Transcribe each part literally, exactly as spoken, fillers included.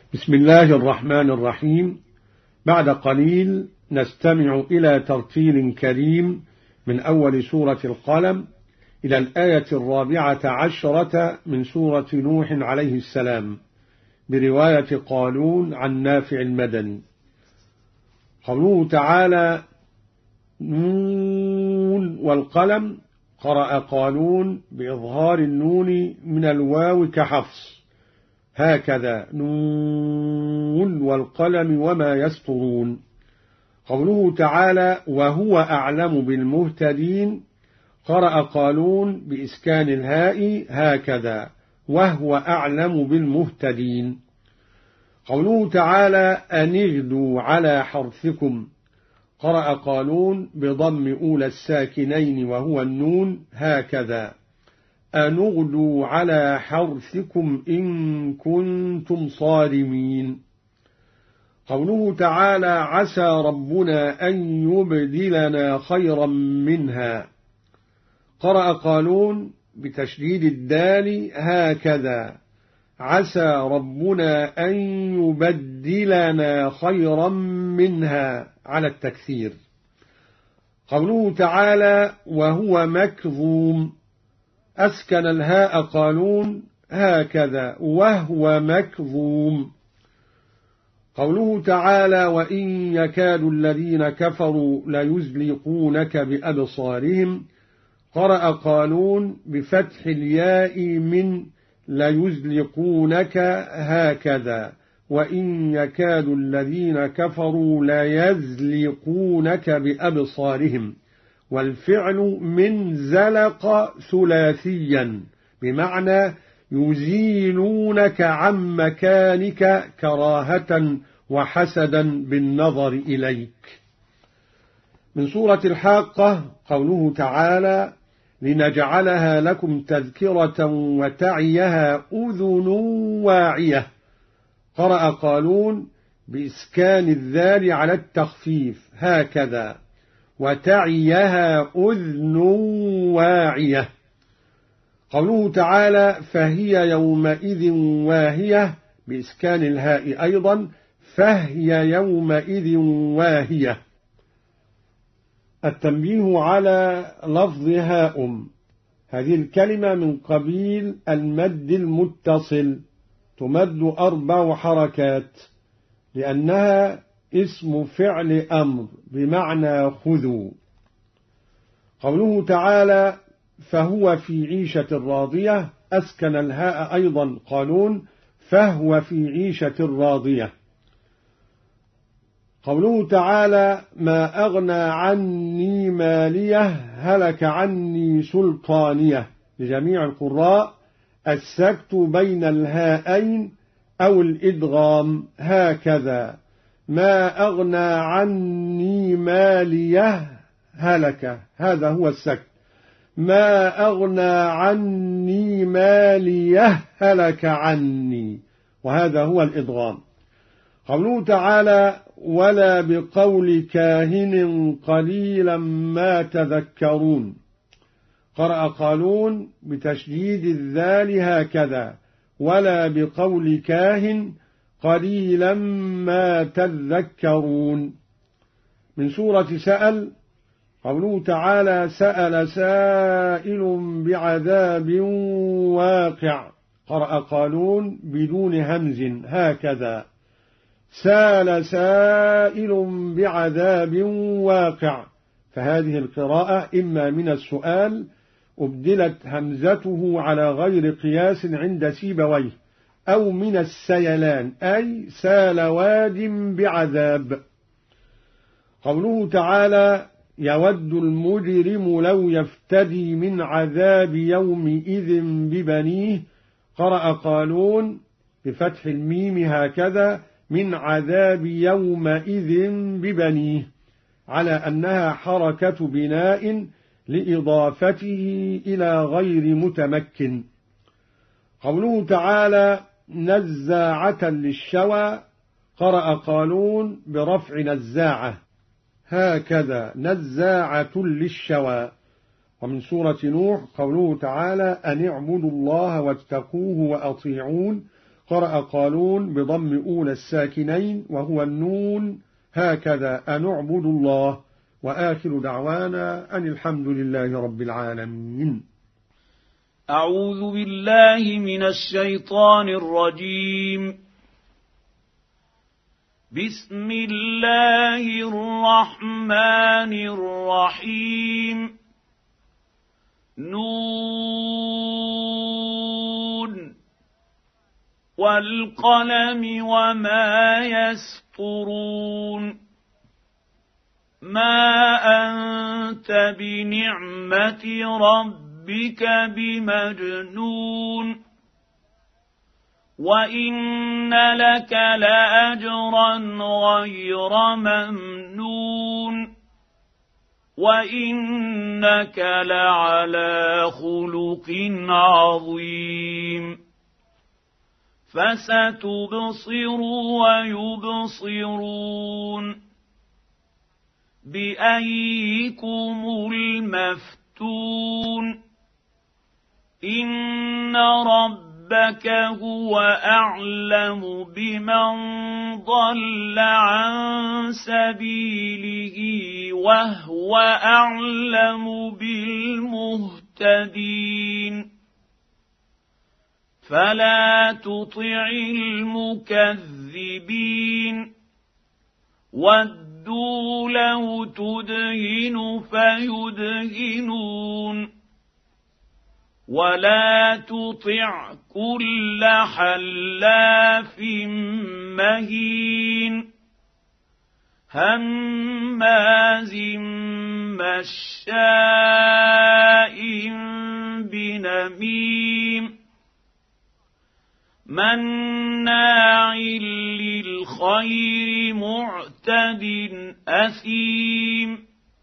بسم الله الرحمن الرحيم. بعد قليل نستمع إلى ترتيل كريم من أول سورة القلم إلى الآية الرابعة عشرة من سورة نوح عليه السلام برواية قالون عن نافع المدني. قوله تعالى: نون والقلم، قرأ قالون بإظهار النون من الواو كحفص، هكذا: نون والقلم وما يسطرون. قوله تعالى: وهو أعلم بالمهتدين، قرأ قالون بإسكان الهاء، هكذا: وهو أعلم بالمهتدين. قوله تعالى: أن اغدوا على حرثكم، قرأ قالون بضم أولى الساكنين وهو النون، هكذا: أن اغدوا على حرثكم إن كنتم صارمين. قوله تعالى: عسى ربنا أن يبدلنا خيرا منها، قرأ قالون بتشديد الدال، هكذا: عسى ربنا أن يبدلنا خيرا منها، على التكثير. قوله تعالى: وهو مكظوم، أسكن الهاء قالون، هكذا: وهو مكظوم. قوله تعالى: وإن يكاد الذين كفروا ليزلقونك بأبصارهم، قرأ قالون بفتح الياء من ليزلقونك، هكذا: وإن يكاد الذين كفروا ليزلقونك بأبصارهم. والفعل من زلق ثلاثيا بمعنى يزيلونك عن مكانك كراهة وحسدا بالنظر إليك. من سورة الحاقة، قوله تعالى: لنجعلها لكم تذكرة وتعيها أذن واعية، قرأ قالون بإسكان الذال على التخفيف، هكذا: وتعيها أذن واعية. قوله تعالى: فهي يومئذ واهية، بإسكان الهاء أيضا، فهي يومئذ واهية. التنبيه على لفظ هاء، هذه الكلمة من قبيل المد المتصل، تمد أربع حركات لأنها اسم فعل أمر بمعنى خذوا. قوله تعالى: فهو في عيشة راضية، أسكن الهاء أيضا قالون، فهو في عيشة راضية. قوله تعالى: ما أغنى عني مالية هلك عني سلطانية، لجميع القراء السكت بين الهاءين أو الإدغام، هكذا: ما أغنى عني مالية هلك، هذا هو السكت. ما أغنى عني مالية هلك عني، وهذا هو الإدغام. قوله تعالى: ولا بقول كاهن قليلا ما تذكرون، قرأ قالون بتشديد الذال، هكذا: ولا بقول كاهن قليلا ما تذكرون. من سورة سأل، قوله تعالى: سأل سائل بعذاب واقع، قرأ قالون بدون همز، هكذا: سأل سائل بعذاب واقع. فهذه القراءة إما من السؤال أبدلت همزته على غير قياس عند سيبويه، أو من السيلان، أي سال واد بعذاب. قوله تعالى: يود المجرم لو يفتدي من عذاب يومئذ ببنيه، قرأ قالون بفتح الميم، هكذا: من عذاب يومئذ ببنيه، على أنها حركة بناء لإضافته إلى غير متمكن. قوله تعالى: نزاعة للشوى، قرأ قالون برفع نزاعة، هكذا: نزاعة للشوى. ومن سورة نوح، قوله تعالى: أن اعبدوا الله واتقوه وأطيعون، قرأ قالون بضم أولى الساكنين وهو النون هكذا أن اعبدوا الله. وآخر دعوانا أن الحمد لله رب العالمين. أعوذ بالله من الشيطان الرجيم. بسم الله الرحمن الرحيم. نون والقلم وما يسطرون. ما أنت بنعمة ربك بمجنون. وإن لك لأجرا غير ممنون. وإنك لعلى خلق عظيم. فستبصر ويبصرون. بأيكم المفتون. إن ربك هو أعلم بمن ضل عن سبيله وهو أعلم بالمهتدين. فلا تطع المكذبين. ودوا لو تدهن فيدهنون. ولا تطع كل حلاف مهين. هماز مشاء بنميم. مناع للخير معتد أثيم.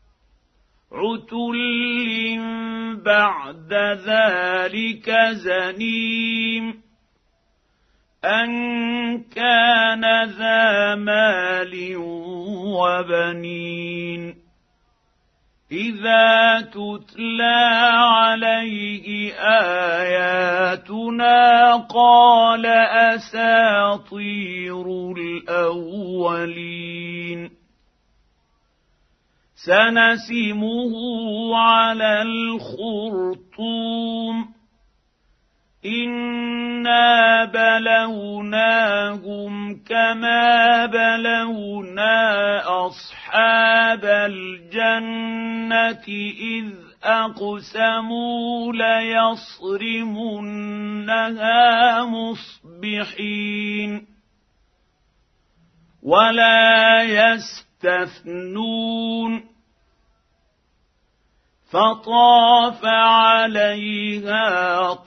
عتل بعد ذلك زنيم. أن كان ذا مال وبنين. إذا تتلى عليه آياتنا قال أساطير الأولين. سنسمه على الخرطوم. إنا بلوناهم كما بلونا أصحاب الجنة إذ أقسموا ليصرمنها مصبحين. ولا يستثنون. فطاف عليها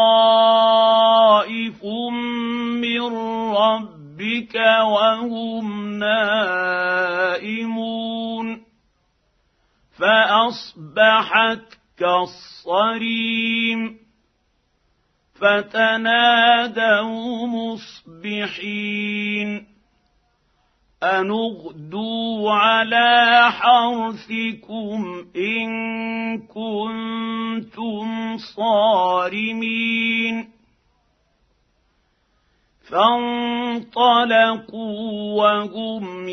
طائف من ربك وهم نائمون. فأصبحت كالصريم. فتنادوا مصبحين أن اغدوا على حرثكم إن كنتم صارمين. فانطلقوا وهم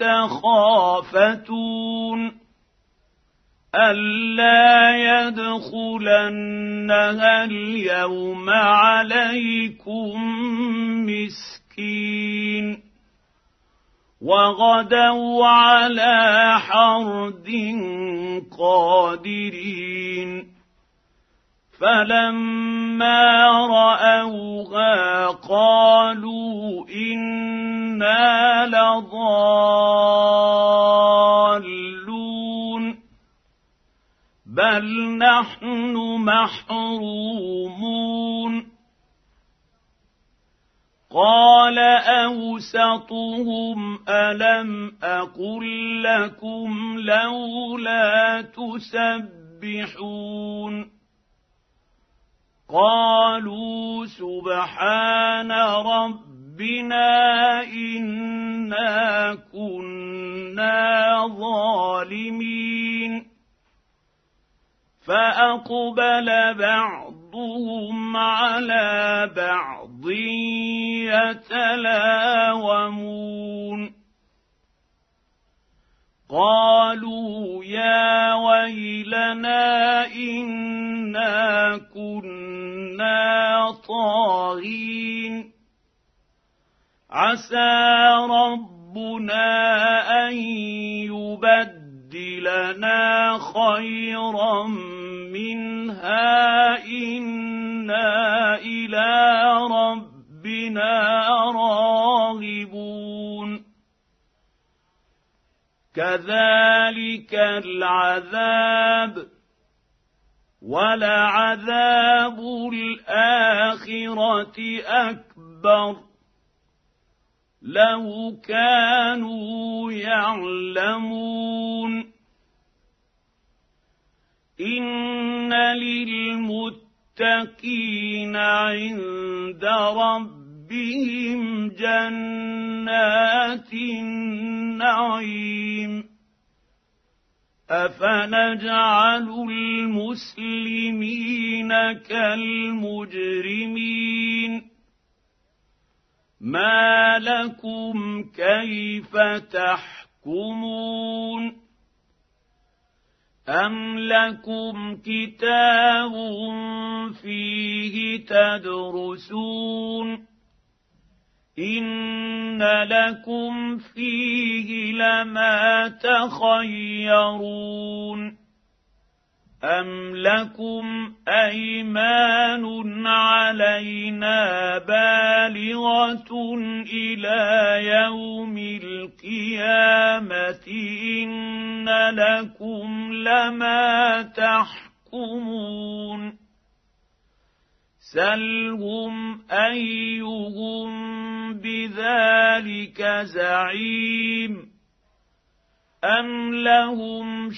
يتخافتون ألا يدخلنها اليوم عليكم مسكين. وغدوا على حرد قادرين. فلما رأوها قالوا إنا لضالون بل نحن محرومون. قال أوسطهم ألم أقل لكم لولا تسبحون. قالوا سبحان ربنا إنا كنا ظالمين. فأقبل بعضهم على بعض أرض يتلاومون قالوا يا ويلنا إنا كنا طاغين عسى ربنا أن يبدلنا خيرا منها إنا إلى ربنا راغبون كذلك العذاب ولعذاب الآخرة أكبر لو كانوا يعلمون إن للمتقين عند ربهم جنات النعيم أفنجعل المسلمين كالمجرمين ما لكم كيف تحكمون أم لكم كتاب فيه تدرسون إن لكم فيه لما تخيرون أم لكم أيمان علينا بالغة إلى يوم القيامة إن لكم لما تحكمون سلهم أيهم بذلك زعيم أم لهم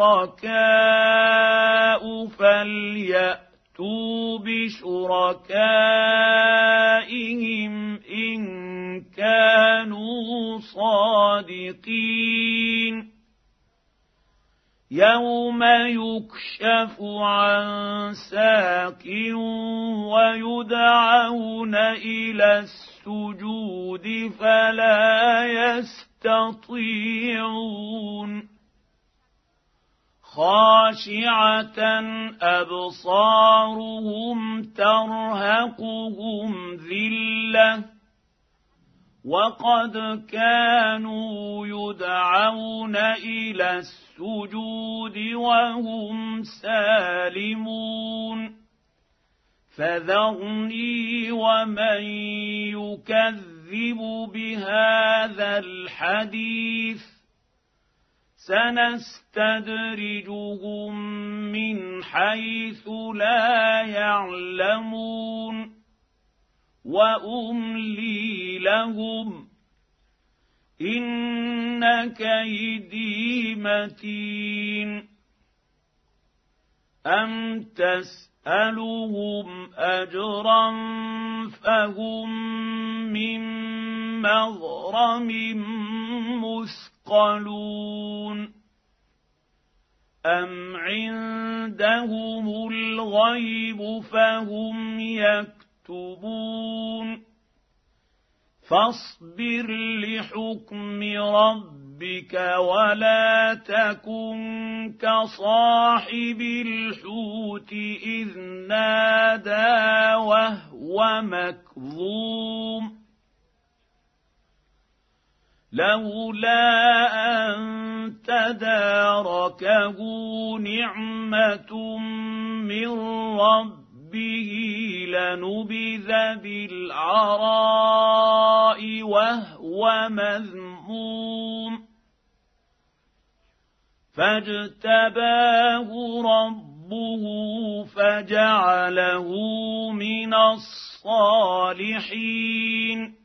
شركاء فليأتوا بشركائهم إن كانوا صادقين يوم يكشف عن ساق ويدعون إلى السجود فلا يستطيعون خاشعة أبصارهم ترهقهم ذلة وقد كانوا يدعون إلى السجود وهم سالمون فذرني ومن يكذب بهذا الحديث سنستدرجهم من حيث لا يعلمون وأملي لهم إن كيدي متين أم تسألهم أجرا فهم من مغرم مثقلون أم عندهم الغيب فهم يكتبون فاصبر لحكم ربك ولا تكن كصاحب الحوت إذ نادى وهو مكظوم لولا أن تداركه نعمة من ربه به لنبذ بالعراء وهو مذموم فاجتباه ربه فجعله من الصالحين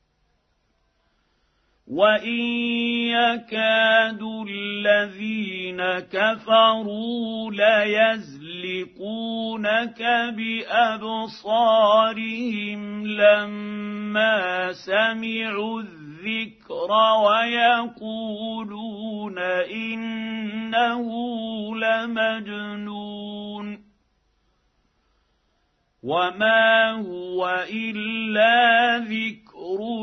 وإن يكاد الذين كفروا ليزلقونك بأبصارهم لما سمعوا الذكر ويقولون إنه لمجنون وما هو إلا ذكر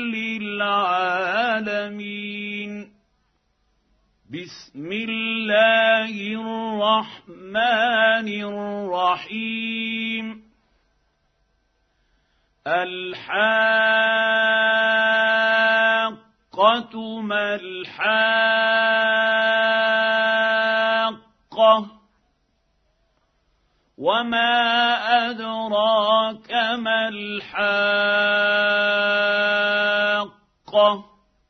للعالمين. بسم الله الرحمن الرحيم. الحاقة ما الحاقة وما أدراك ما الحاقة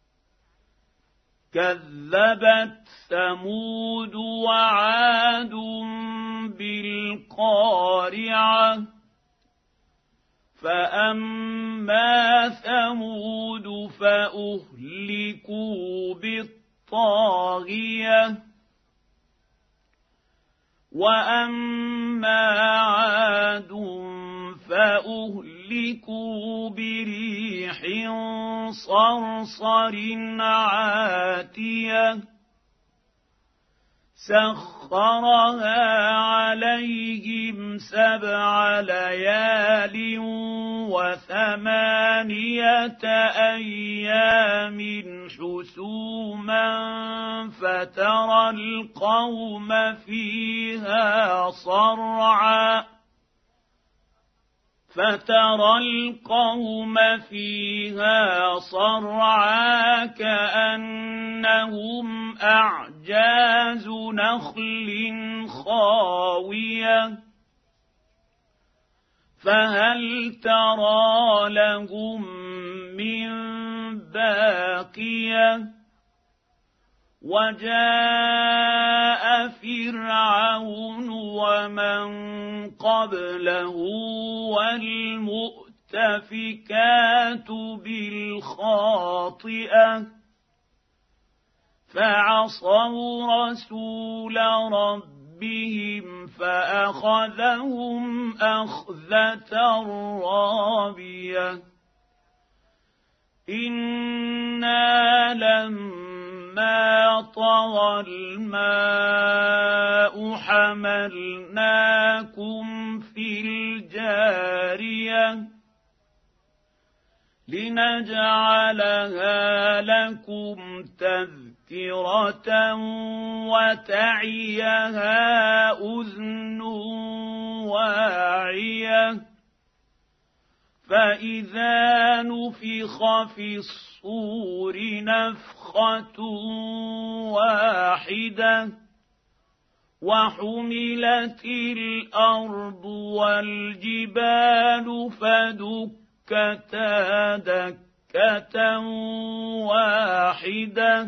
كذبت ثمود وعاد بالقارعة فأما ثمود فأهلكوا بالطاغية وأما عاد فأهلكوا بريح صرصر عاتية سخرها عليهم سبع ليال وثمانية أيام حسوما فترى القوم فيها صرعا فترى القوم فيها صرعا كأنهم أعجاز نخل خاوية فهل ترى لهم من باقية وجاء فرعون ومن قبله والمؤتفكات بالخاطئة فعصوا رسول ربهم فأخذهم أخذة رابية إنا لما طغى الماء حملناكم في الجارية لنجعلها لكم تذكرة وتعيها أذن واعية فإذا نفخ في الصور نفخة واحدة وحملت الأرض والجبال فدكتا دكة واحدة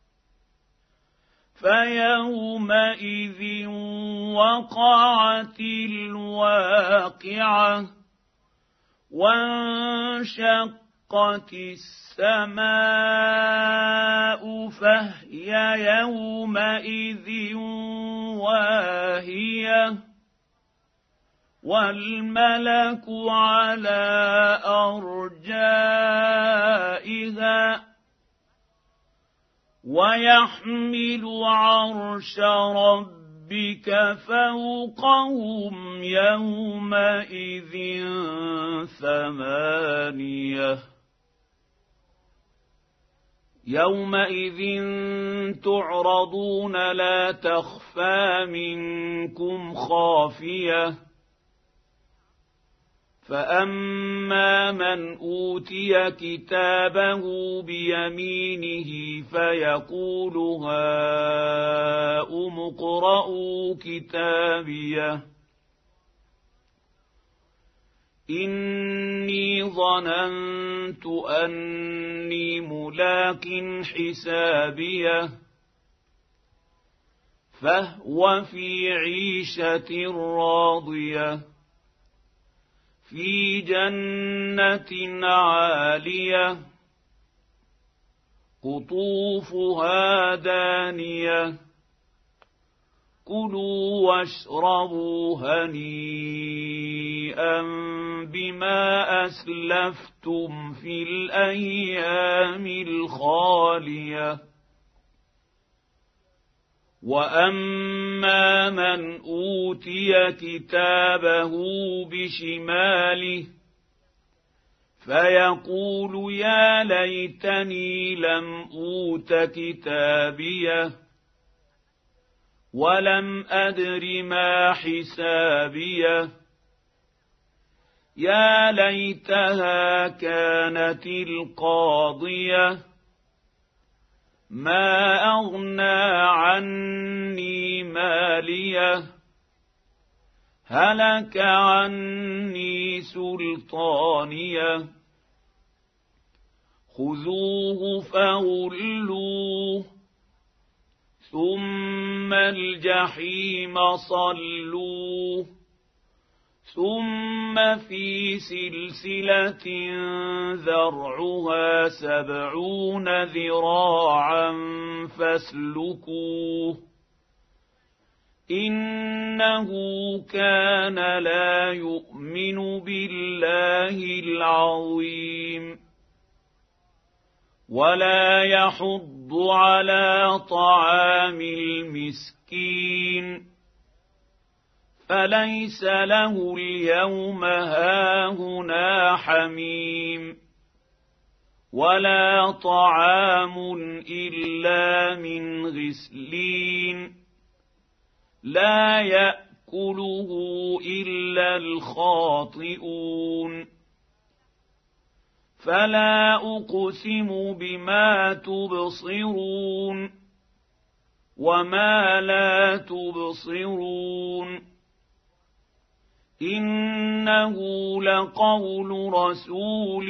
فيومئذ وقعت الواقعة وانشقت السماء فهي يومئذ واهية والملك على أرجائها ويحمل عرش ربك فوقهم يومئذ ثمانية يومئذ تعرضون لا تخفى منكم خافية فأما من أوتي كتابه بيمينه فيقول هاؤم اقرءوا كتابيه إني ظننت أني ملاق حسابيه فهو في عيشة راضية في جنة عالية قطوفها دانية كلوا واشربوا هنيئا بما أسلفتم في الأيام الخالية واما من اوتي كتابه بشماله فيقول يا ليتني لم اوت كتابيه ولم ادر ما حسابيه يا ليتها كانت القاضيه ما اغنى عني ماليه هلك عني سلطانيه خذوه فغلوه ثم الجحيم صلوه ثم في سلسلة ذرعها سبعون ذراعا فاسلكوه إنه كان لا يؤمن بالله العظيم ولا يحض على طعام المسكين فليس له اليوم هاهنا حميم ولا طعام إلا من غسلين لا يأكله إلا الخاطئون فلا أقسم بما تبصرون وما لا تبصرون إنه لقول رسول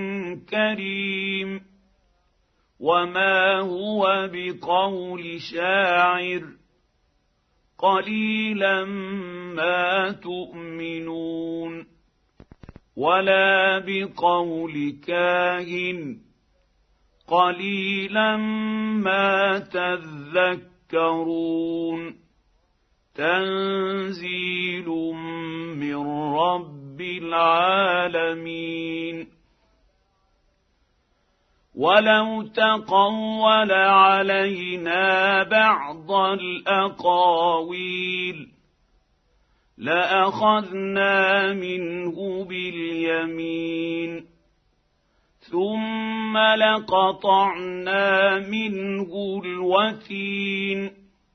كريم وما هو بقول شاعر قليلا ما تؤمنون ولا بقول كاهن قليلا ما تذكرون تنزيل من رب العالمين ولو تقول علينا بعض الأقاويل لأخذنا منه باليمين ثم لقطعنا منه الوتين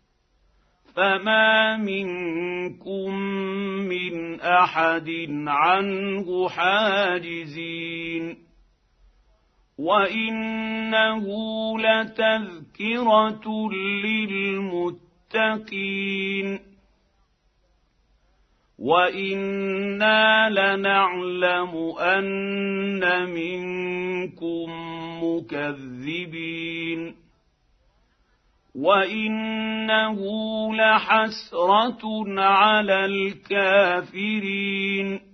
فما منكم من أحد عنه حاجزين وإنه لتذكرة للمتقين وإنا لنعلم أن منكم مكذبين وإنه لحسرة على الكافرين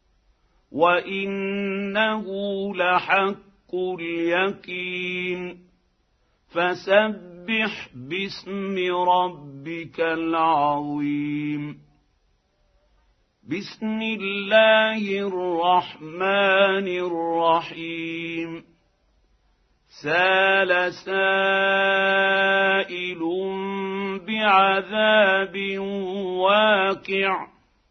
وإنه لحق اليقين فسبح باسم ربك العظيم بسم الله الرحمن الرحيم سال سائل بعذاب واقع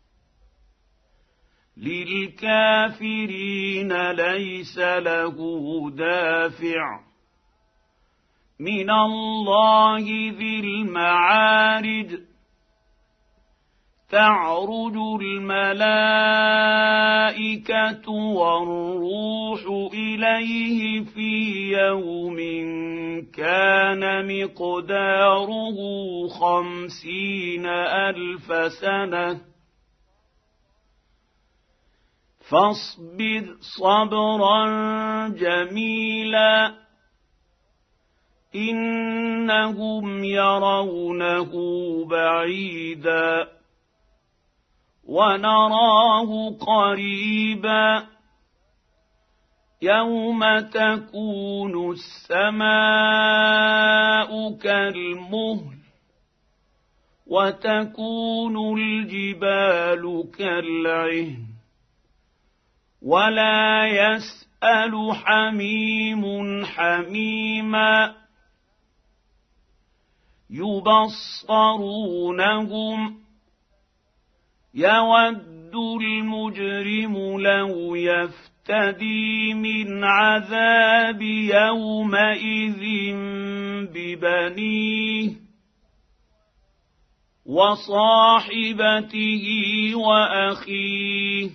للكافرين ليس له دافع من الله ذي المعارج تعرج الملائكة والروح إليه في يوم كان مقداره خمسين ألف سنة فاصبر صبرا جميلا إنهم يرونه بعيدا ونراه قريبا يوم تكون السماء كالمهل وتكون الجبال كالعهن ولا يسأل حميم حميما يبصرونهم يود المجرم لو يفتدي من عذاب يومئذ ببنيه وصاحبته وأخيه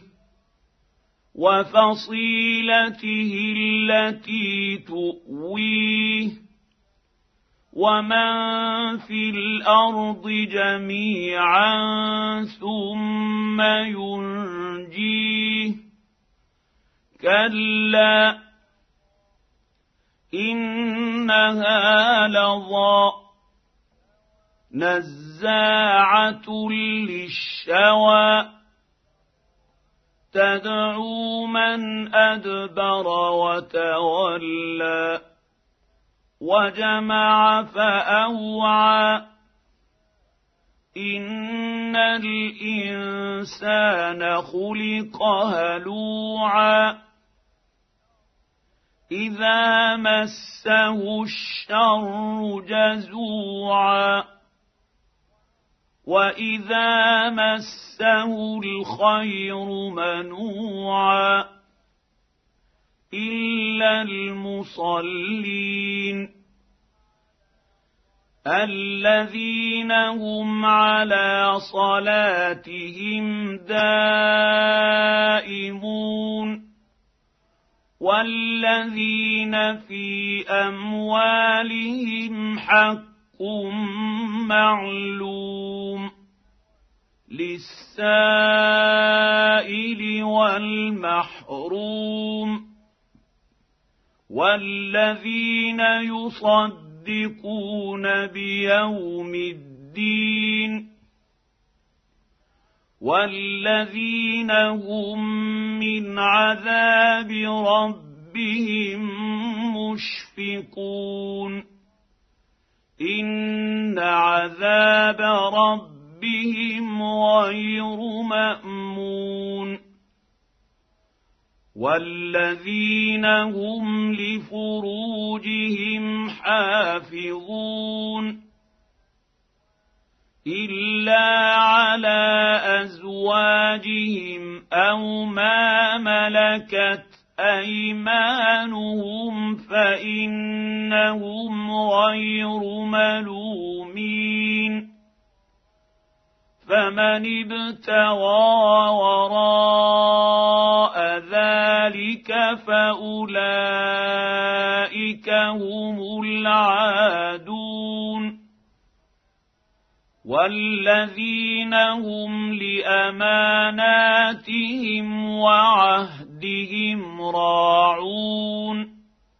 وفصيلته التي تؤويه ومن في الأرض جميعا ثم ينجيه كلا إنها لظى نزاعة للشوى تدعو من أدبر وتولى وجمع فأوعى إن الإنسان خلق هلوعا إذا مسه الشر جزوعا وإذا مسه الخير منوعا إلا المصلين الذين هم على صلاتهم دائمون والذين في أموالهم حق معلوم للسائل والمحروم والذين يصدقون بيوم الدين والذين هم من عذاب ربهم مشفقون إن عذاب ربهم غير مأمون والذين هم لفروجهم حافظون إلا على أزواجهم أو ما ملكت أيمانهم فإنهم غير ملومين فمن ابتغى وراء ذلك فأولئك هم العادون والذين هم لأماناتهم وعهدهم راعون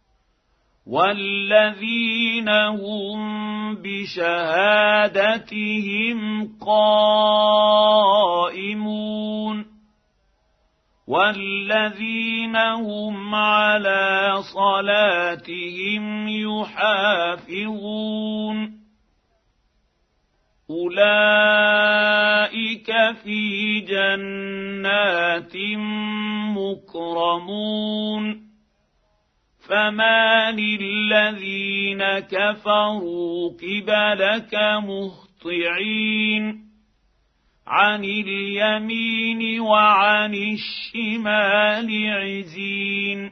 والذين هم بشهادتهم قائمون والذين هم على صلاتهم يحافظون أولئك في جنات مكرمون فما للذين كفروا قبلك مهطعين عن اليمين وعن الشمال عزين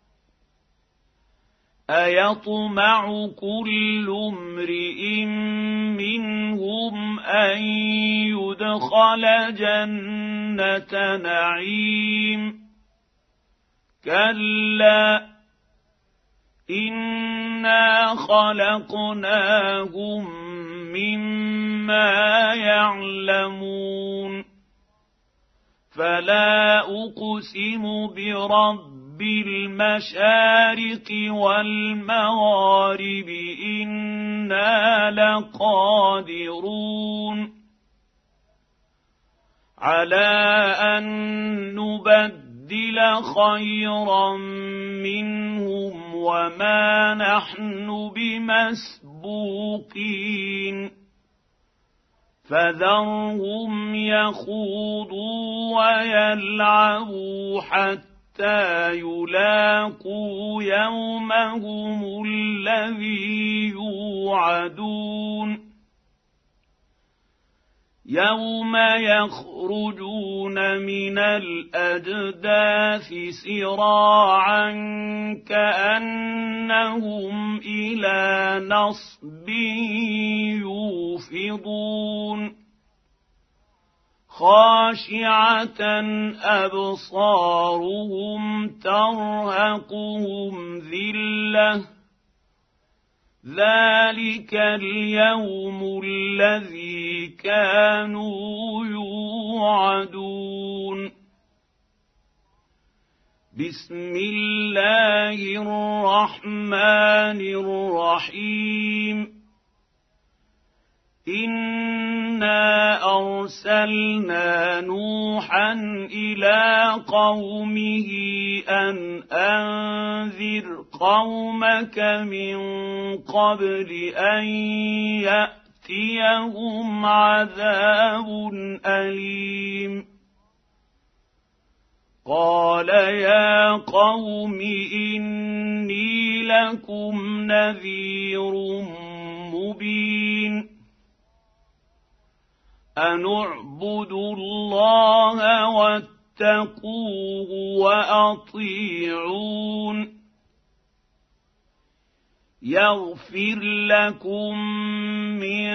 أيطمع كل امرئ منهم أن يدخل جنة نعيم كلا إنا خلقناهم مما يعلمون فلا أقسم برب بالمشارق والمغارب إنا لقادرون على أن نبدل خيرا منهم وما نحن بمسبوقين فذرهم يخوضوا ويلعبوا حتى حتى يلاقوا يومهم الذي يوعدون يوم يخرجون من الأجداث سراعا كأنهم إلى نصب يوفضون خاشعة أبصارهم ترهقهم ذلة ذلك اليوم الذي كانوا يوعدون بسم الله الرحمن الرحيم إنا أرسلنا نوحا إلى قومه أن أنذر قومك من قبل أن يأتيهم عذاب أليم قال يا قوم إني لكم نذير مبين أن اعبدوا الله واتقوه وأطيعون يغفر لكم من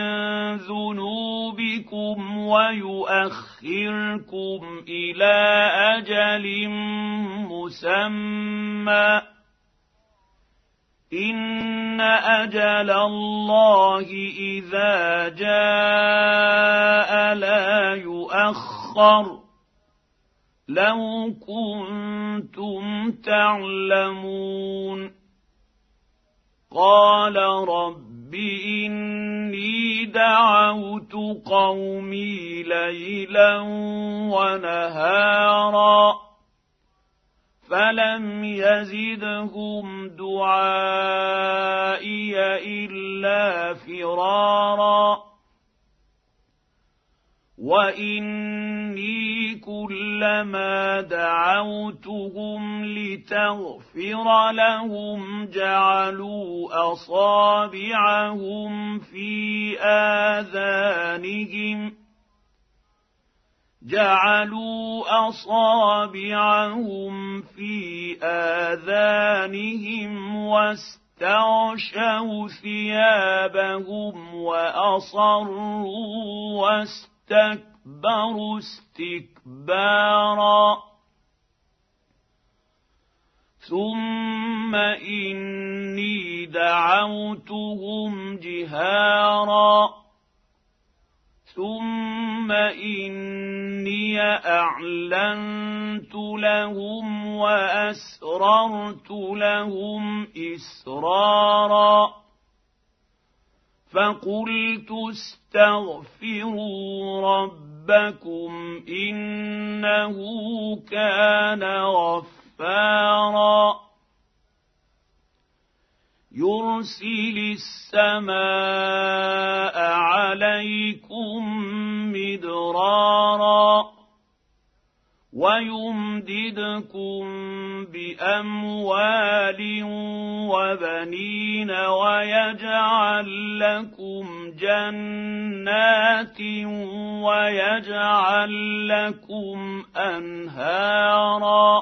ذنوبكم ويؤخركم إلى أجل مسمى إن أجل الله إذا جاء لا يؤخر لو كنتم تعلمون قال رب إني دعوت قومي ليلا ونهارا فلم يزدهم دعائي إلا فرارا وإني كلما دعوتهم لتغفر لهم جعلوا أصابعهم في آذانهم جعلوا أصابعهم في آذانهم واستغشوا ثيابهم وأصروا واستكبروا استكبارا ثم إني دعوتهم جهارا ثم إني أعلنت لهم وأسررت لهم إسرارا فقلت استغفروا ربكم إنه كان غفارا يرسل السماء عليكم مدرارا ويمددكم بأموال وبنين ويجعل لكم جنات ويجعل لكم أنهارا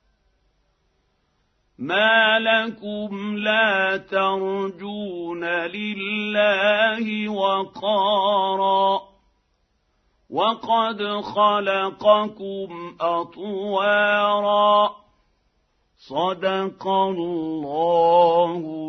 ما لكم لا ترجون لله وقارا وقد خلقكم أطوارا صدق الله